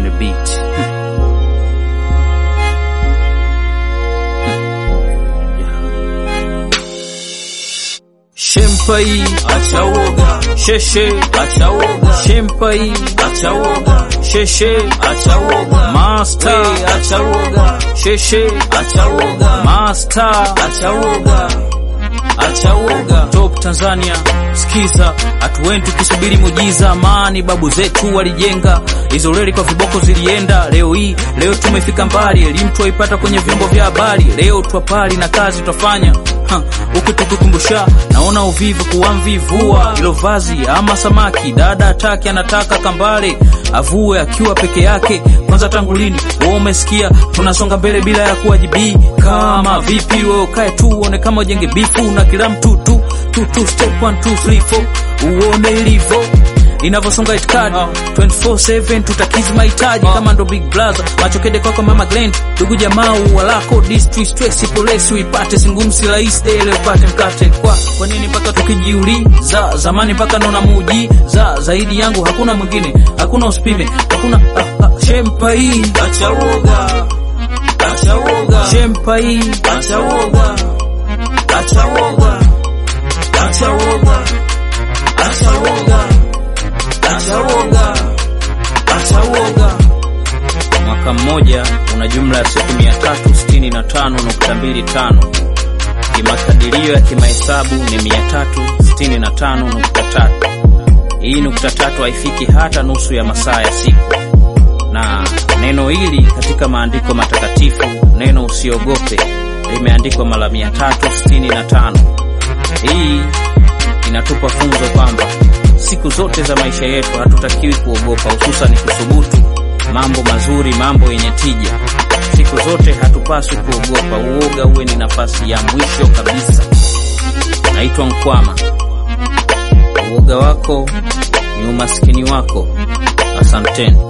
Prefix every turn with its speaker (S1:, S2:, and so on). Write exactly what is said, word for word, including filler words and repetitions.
S1: the beat. Shempai acha woga, sheshe acha woga, Shempai acha woga, sheshe acha woga, Master acha woga, sheshe acha woga, Master acha woga, acha woga. Top Tanzania, sikiza, hatuendi tukisubiri mujiza. Amani babu zetu walijenga, hizo reli kwa viboko zilienda. Leo hii, leo tumefika mbali, elimu tuipata kwenye vyombo vya habari. Leo twapali na kazi tutafanya. Ha, ukitukukumbusha, naona uvivu kuwa mvivua. Ilo vazi ama samaki, dada ataki anataka kambale avue akiwa peke yake. Kwanza tangu lini wewe umesikia tunasonga mbele bila ya kuwajibi? Kama vipi wewe ukae tu uone kama ujenge bifu na kila mtu tu tu tu step one two three four uone ilivyo inavyosonga itikadi. twenty-four seven tutakizi mahitaji kama ndo Big Brother. Machokede kwako mama Glenn, ndugu jamaa walako district stress police uipate singumsi rais ile upate mkate. Kwa kwa nini mpaka tukijiuliza zamani mpaka naona muji za zaidi yangu hakuna mwingine, hakuna usipime, hakuna ah, ah, Shempai acha woga, acha woga, Shempai acha woga, acha woga, acha woga, acha woga, acha woga, acha woga. Mwaka mmoja una jumla ya siku mia tatu sitini na tano nukta mbili tano. Kimakadirio ya kimahesabu ni mia tatu sitini na tano nukta tatu. Hii nukta tatu haifiki hata nusu ya masaa ya siku. Na neno hili katika maandiko matakatifu, neno usiogope, limeandikwa mara mia tatu sitini na tano. Hii inatupa funzo kwamba siku zote za maisha yetu hatutakiwi kuogopa, hususan kusubutu mambo mazuri, mambo yenye tija. Siku zote hatupaswi kuogopa, uoga uwe ni nafasi ya mwisho kabisa. Naitwa Nkwama. Uoga wako ni umaskini wako. Asanteni.